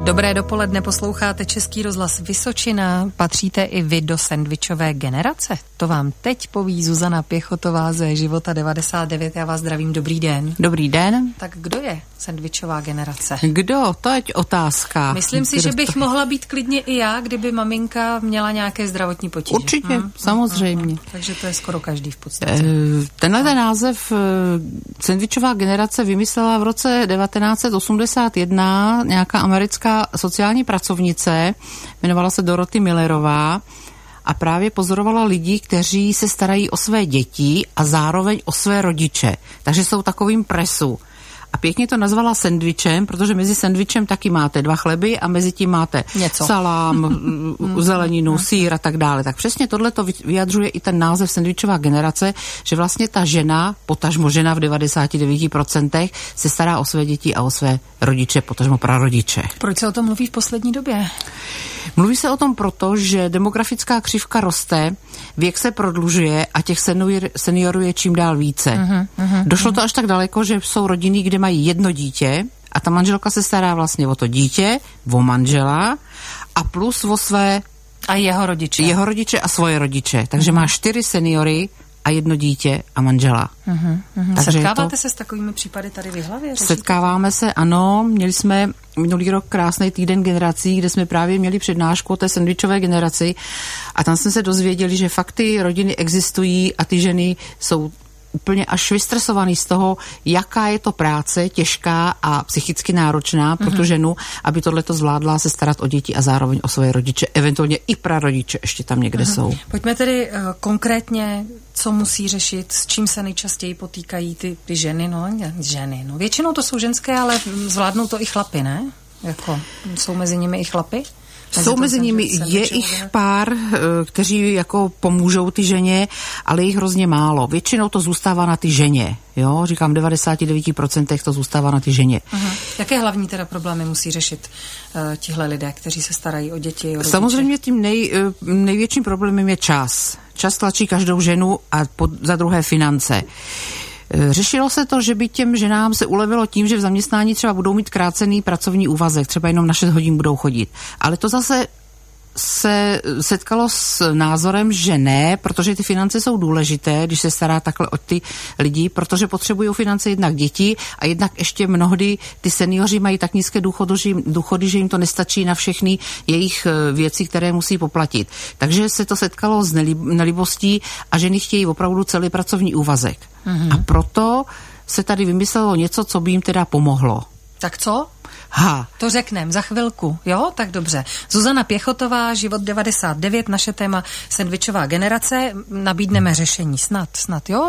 Dobré dopoledne, posloucháte Český rozhlas Vysočina. Patříte i vy do sendvičové generace? To vám teď poví Zuzana Pěchotová ze Života 99. Já vás zdravím, dobrý den. Dobrý den. Tak kdo je sendvičová generace? Kdo? To je otázka. Myslím si, že bych mohla být klidně i já, kdyby maminka měla nějaké zdravotní potíže. Určitě, samozřejmě. Takže to je skoro každý v podstatě. Tenhle název sendvičová generace vymyslela v roce 1981 nějaká americká sociální pracovnice, jmenovala se Dorothy Millerová a právě pozorovala lidi, kteří se starají o své děti a zároveň o své rodiče. Takže jsou takovým presu. A pěkně to nazvala sendvičem, protože mezi sendvičem taky máte 2 chleby a mezi tím máte salám, zeleninu, sýr a tak dále. Tak přesně tohle to vyjadřuje i ten název sendvičová generace, že vlastně ta žena, potažmo žena v 99% se stará o své děti a o své rodiče, potažmo prarodiče. Proč se o tom mluví v poslední době? Mluví se o tom proto, že demografická křivka roste, věk se prodlužuje a těch seniorů je čím dál více. Došlo to až tak daleko, že jsou rodiny, kde mají jedno dítě a ta manželka se stará vlastně o to dítě, o manžela a plus o své a jeho rodiče. Jeho rodiče a svoje rodiče. Takže má 4 seniory a jedno dítě a manžela. Setkáváte se s takovými případy tady v Jihlavě? Setkáváme se, ano. Měli jsme minulý rok krásný týden generací, kde jsme právě měli přednášku o té sendvičové generaci a tam jsme se dozvěděli, že fakt ty rodiny existují a ty ženy jsou úplně až vystresovaný z toho, jaká je to práce, těžká a psychicky náročná pro tu ženu, aby tohleto zvládla se starat o děti a zároveň o svoje rodiče, eventuálně i prarodiče ještě tam někde jsou. Pojďme tedy konkrétně, co musí řešit, s čím se nejčastěji potýkají ty ženy, ženy. Většinou to jsou ženské, ale zvládnou to i chlapy, ne? Jsou mezi nimi i chlapy? Jsou mezi nimi, je jich pár, kteří jako pomůžou ty ženě, ale jich hrozně málo. Většinou to zůstává na ty ženě, jo? Říkám, 99% to zůstává na ty ženě. Jaké hlavní teda problémy musí řešit tihle lidé, kteří se starají o děti, o rodiče? Samozřejmě tím největším problémem je čas. Čas tlačí každou ženu a za druhé finance. Řešilo se to, že by těm ženám se ulevilo tím, že v zaměstnání třeba budou mít krácený pracovní úvazek, třeba jenom na 6 hodin budou chodit. Ale to zase se setkalo s názorem, že ne, protože ty finance jsou důležité, když se stará takhle o ty lidi, protože potřebují finance jednak děti a jednak ještě mnohdy ty seniori mají tak nízké důchody, že jim to nestačí na všechny jejich věci, které musí poplatit. Takže se to setkalo s nelibostí a ženy chtějí opravdu celý pracovní úvazek. A proto se tady vymyslelo něco, co by jim teda pomohlo. Tak co? To řekneme za chvilku, jo? Tak dobře. Zuzana Pěchotová, Život 99, naše téma sendvičová generace, nabídneme řešení, snad, jo?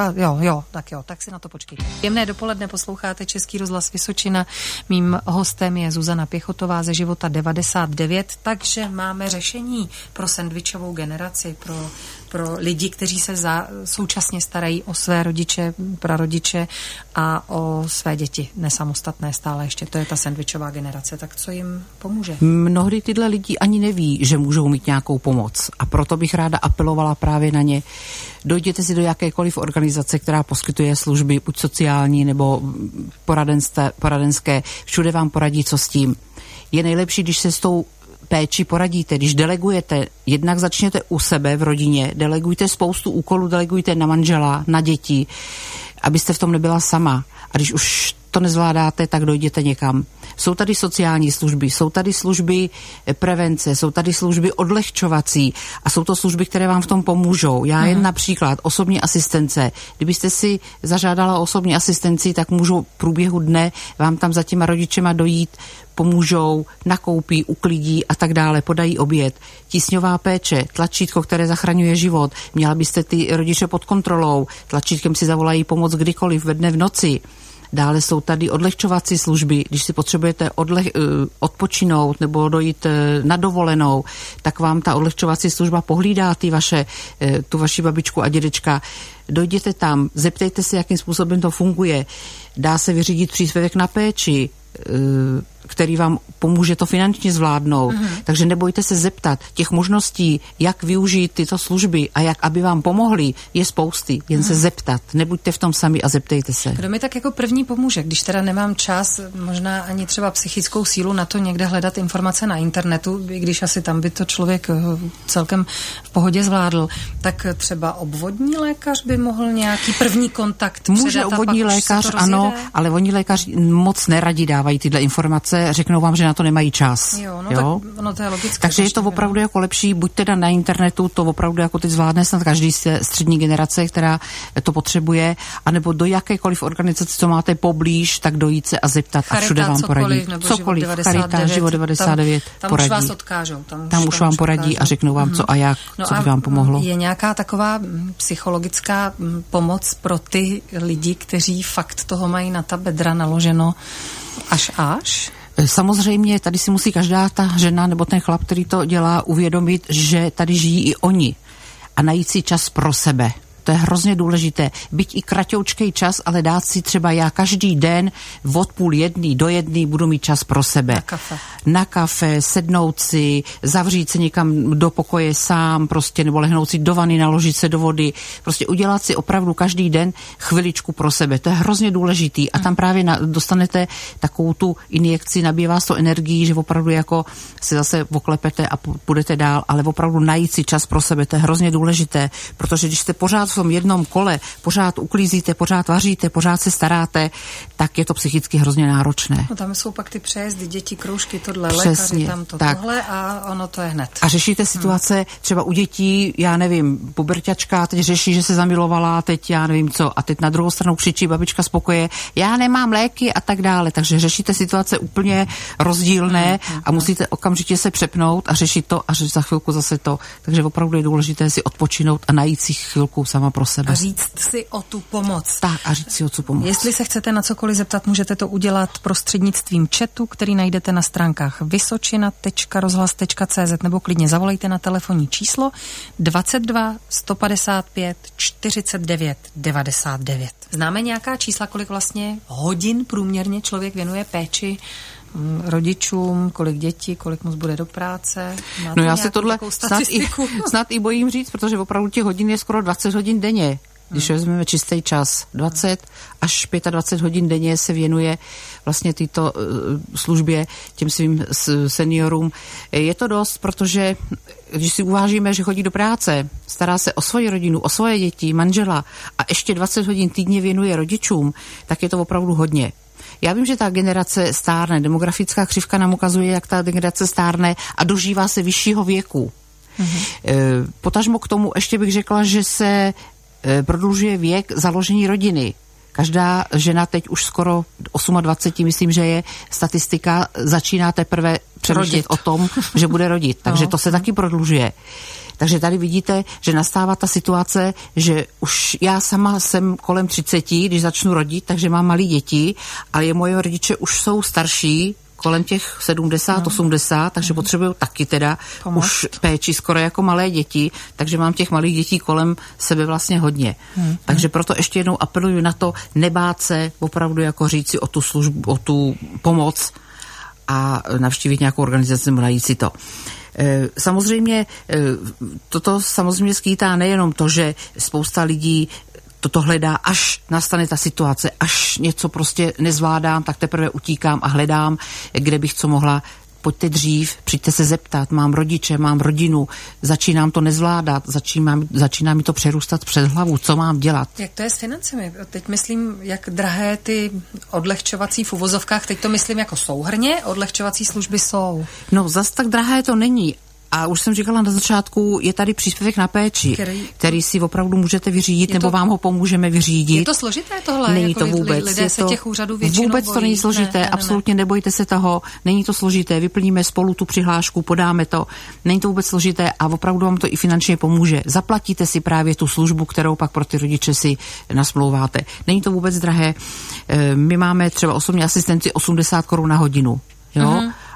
Tak si na to počkejte. Jemné dopoledne, posloucháte Český rozhlas Vysočina, mým hostem je Zuzana Pěchotová ze Života 99, takže máme řešení pro sendvičovou generaci, pro lidi, kteří se současně starají o své rodiče, prarodiče a o své děti, nesamostatné stále ještě, to je ta sendvičová generace, tak co jim pomůže? Mnohdy tyhle lidi ani neví, že můžou mít nějakou pomoc a proto bych ráda apelovala právě na ně. Dojděte si do jakékoliv organizace, která poskytuje služby, buď sociální nebo poradenské, všude vám poradí, co s tím. Je nejlepší, když se s tou péči poradíte, když delegujete, jednak začněte u sebe v rodině, delegujte spoustu úkolů, delegujte na manžela, na děti, abyste v tom nebyla sama. A když už to nezvládáte, tak dojděte někam. Jsou tady sociální služby, jsou tady služby prevence, jsou tady služby odlehčovací a jsou to služby, které vám v tom pomůžou. Já jen například osobní asistence. Kdybyste si zažádala osobní asistenci, tak můžu v průběhu dne vám tam za těma rodičema dojít, pomůžou, nakoupí, uklidí a tak dále, podají oběd. Tísňová péče, tlačítko, které zachraňuje život. Měla byste ty rodiče pod kontrolou, tlačítkem si zavolají pomoc kdykoliv, ve dne, v noci. Dále jsou tady odlehčovací služby, když si potřebujete odpočinout nebo dojít na dovolenou, tak vám ta odlehčovací služba pohlídá tu vaši babičku a dědečka. Dojděte tam, zeptejte se, jakým způsobem to funguje. Dá se vyřídit příspěvek na péči, který vám pomůže to finančně zvládnout. Takže nebojte se zeptat. Těch možností, jak využít tyto služby a jak, aby vám pomohli, je spousty. Jen se zeptat. Nebuďte v tom sami a zeptejte se. Kdo mi tak jako první pomůže, když teda nemám čas, možná ani třeba psychickou sílu na to někde hledat informace na internetu, i když asi tam by to člověk celkem v pohodě zvládl, tak třeba obvodní lékař by mohl nějaký první kontakt může předat. Obvodní lékař, ano, ale oni lékaři moc neradi dávají tyhle informace, řeknou vám, že na to nemají čas. Jo, no jo? Tak ono to je logické. Takže je to opravdu jako lepší, buď teda na internetu, to opravdu jako teď zvládne snad každý střední generace, která to potřebuje, anebo do jakékoliv organizace, co máte poblíž, tak dojít se a zeptat Charita, a všude vám poradí. Cokoliv, Charita, Život 99 tam poradí. Tam už vás odkážou. Tam už vám poradí ukážou. A řeknou vám, co a jak, co by vám pomohlo. Je nějaká taková psychologická pomoc pro ty lidi, kteří fakt toho mají na ta bedra naloženo až? Samozřejmě tady si musí každá ta žena nebo ten chlap, který to dělá, uvědomit, že tady žijí i oni a najít si čas pro sebe. To je hrozně důležité. Byť i kratoučkej čas, ale dát si třeba já každý den od 12:30 do 1:00 budu mít čas pro sebe. Na kafe, sednout si, zavřít se někam do pokoje sám, prostě, nebo lehnout si do vany, naložit se do vody. Prostě udělat si opravdu každý den chviličku pro sebe. To je hrozně důležitý. A tam právě dostanete takovou tu injekci, nabije vás to energii, že opravdu jako si zase oklepete a půjdete dál, ale opravdu najít si čas pro sebe. To je hrozně důležité, protože když jste pořád v tom jednom kole, pořád uklízíte, pořád vaříte, pořád se staráte, tak je to psychicky hrozně náročné. No tam jsou pak ty přejezdy, děti, kroužky, tohle, přesně, lékaři, tam to, tak. Tohle a ono to je hned. A řešíte situace třeba u dětí, já nevím, puberťačka teď řeší, že se zamilovala, teď já nevím co, a teď na druhou stranu křičí babička z pokoje, já nemám léky a tak dále, takže řešíte situace úplně rozdílné a musíte okamžitě se přepnout a řešit to a za chvilku zase to. Takže opravdu je důležité si odpočinout a najít si chvilku sama pro sebe. A říct si o tu pomoc. Tak, a říct si o tu pomoc. Jestli se chcete na cokoliv zeptat, můžete to udělat prostřednictvím chatu, který najdete na stránkách vysočina.rozhlas.cz nebo klidně zavolejte na telefonní číslo 22 155 49 99. Známe nějaká čísla, kolik vlastně hodin průměrně člověk věnuje péči rodičům, kolik dětí, kolik moc bude do práce? Máte no já se tohle snad i bojím říct, protože opravdu těch hodin je skoro 20 hodin denně. Když vezmeme čistý čas, 20 až 25 hodin denně se věnuje vlastně tyto službě těm svým seniorům. Je to dost, protože když si uvážíme, že chodí do práce, stará se o svoji rodinu, o svoje děti, manžela a ještě 20 hodin týdně věnuje rodičům, tak je to opravdu hodně. Já vím, že ta generace stárne, demografická křivka nám ukazuje, jak ta generace stárne a dožívá se vyššího věku. Potažmo k tomu ještě bych řekla, že se prodlužuje věk založení rodiny. Každá žena teď už skoro 28, myslím, že je statistika, začíná teprve přemýšlet o tom, že bude rodit. Takže to se taky prodlužuje. Takže tady vidíte, že nastává ta situace, že už já sama jsem kolem 30, když začnu rodit, takže mám malé děti, ale moje rodiče už jsou starší, kolem těch 70, 80, takže potřebují taky teda už péči skoro jako malé děti, takže mám těch malých dětí kolem sebe vlastně hodně. Takže proto ještě jednou apeluju na to, nebát se opravdu jako říci o tu službu, o tu pomoc a navštívit nějakou organizaci nebo najít si to. Samozřejmě toto samozřejmě skýtá nejenom to, že spousta lidí toto hledá, až nastane ta situace, až něco prostě nezvládám, tak teprve utíkám a hledám, kde bych co mohla. Pojďte dřív, přijďte se zeptat, mám rodiče, mám rodinu, začínám to nezvládat, začíná mi to přerůstat přes hlavu, co mám dělat. Jak to je s financemi? Teď myslím, jak drahé ty odlehčovací v uvozovkách, teď to myslím jako souhrně, odlehčovací služby jsou. No, zas tak drahé to není. A už jsem říkala na začátku, je tady příspěvek na péči, který si opravdu můžete vyřídit, nebo vám ho pomůžeme vyřídit. Je to složité tohle? Není jako to vůbec. Lidé se těch úřadů většinou vůbec bojí. To není složité, absolutně nebojte se toho, není to složité, vyplníme spolu tu přihlášku, podáme to, není to vůbec složité a opravdu vám to i finančně pomůže. Zaplatíte si právě tu službu, kterou pak pro ty rodiče si nasmlouváte. Není to vůbec drahé. My máme třeba osobní asistenci 80 Kč na hodinu, jo?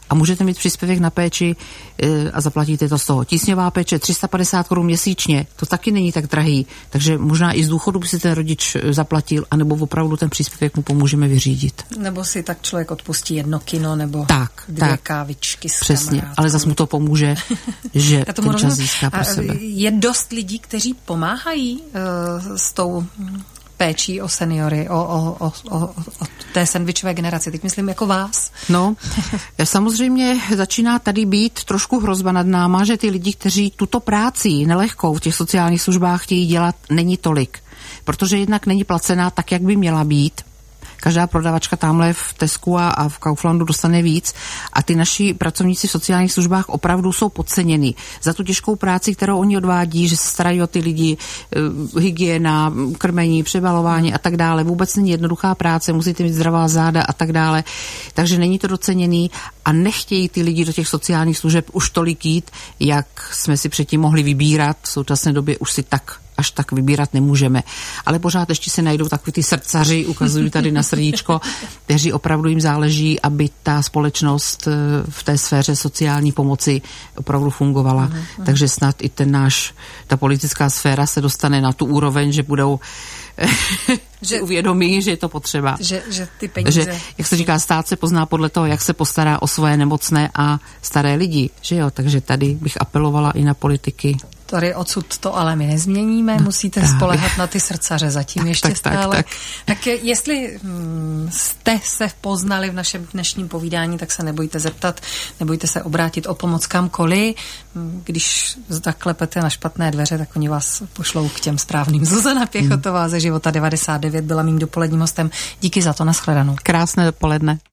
a můžete mít příspěvek na péči a zaplatíte to z toho. Tísňová péče 350 Kč měsíčně, to taky není tak drahý, takže možná i z důchodu by si ten rodič zaplatil, anebo opravdu ten příspěvek mu pomůžeme vyřídit. Nebo si tak člověk odpustí jedno kino nebo dvě kávičky s přesně, kamarádkou. Ale zase mu to pomůže, že ten čas získá pro sebe. Je dost lidí, kteří pomáhají s tou péčí o seniory, o té sendvičové generaci. Teď myslím jako vás. No, samozřejmě začíná tady být trošku hrozba nad náma, že ty lidi, kteří tuto práci nelehkou v těch sociálních službách chtějí dělat, není tolik. Protože jednak není placená tak, jak by měla být. Každá prodavačka tamhle v Tesku a v Kauflandu dostane víc a ty naši pracovníci v sociálních službách opravdu jsou podceněni za tu těžkou práci, kterou oni odvádí, že se starají o ty lidi, hygiena, krmení, přebalování a tak dále. Vůbec není jednoduchá práce, musíte mít zdravá záda a tak dále. Takže není to doceněný a nechtějí ty lidi do těch sociálních služeb už tolik jít, jak jsme si předtím mohli vybírat. V současné době už si až tak vybírat nemůžeme. Ale pořád ještě se najdou takový ty srdcaři, ukazují tady na srdíčko, kteří opravdu jim záleží, aby ta společnost v té sféře sociální pomoci opravdu fungovala. Takže snad i ta politická sféra se dostane na tu úroveň, že budou že uvědomí, že je to potřeba. Že ty peníze... Že, jak se říká, stát se pozná podle toho, jak se postará o svoje nemocné a staré lidi. Že jo? Takže tady bych apelovala i na politiky. Tady odsud to ale my nezměníme, musíte spoléhat na ty srdcaře zatím ještě stále. Tak jestli jste se poznali v našem dnešním povídání, tak se nebojte zeptat, nebojte se obrátit o pomoc kamkoliv. Když zaklepete na špatné dveře, tak oni vás pošlou k těm správným. Zuzana Pěchotová ze Života 99 byla mým dopoledním hostem. Díky za to, nashledanou. Krásné dopoledne.